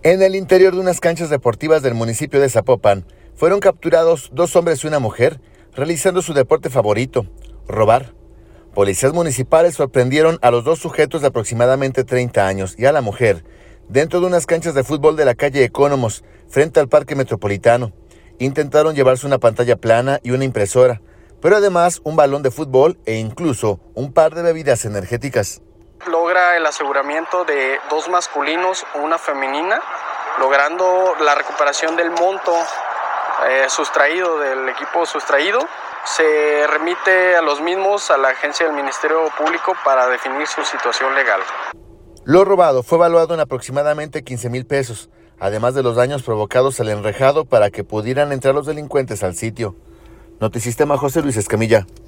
En el interior de unas canchas deportivas del municipio de Zapopan, fueron capturados 2 hombres y una mujer realizando su deporte favorito, robar. Policías municipales sorprendieron a los 2 sujetos de aproximadamente 30 años y a la mujer dentro de unas canchas de fútbol de la calle Ecónomos, frente al Parque Metropolitano. Intentaron llevarse una pantalla plana y una impresora, pero además un balón de fútbol e incluso un par de bebidas energéticas. Logra el aseguramiento de 2 masculinos, una femenina, logrando la recuperación del monto sustraído del equipo sustraído. Se remite a los mismos a la agencia del Ministerio Público para definir su situación legal. Lo robado fue evaluado en aproximadamente 15,000 pesos, además de los daños provocados al enrejado para que pudieran entrar los delincuentes al sitio. Notisistema, José Luis Escamilla.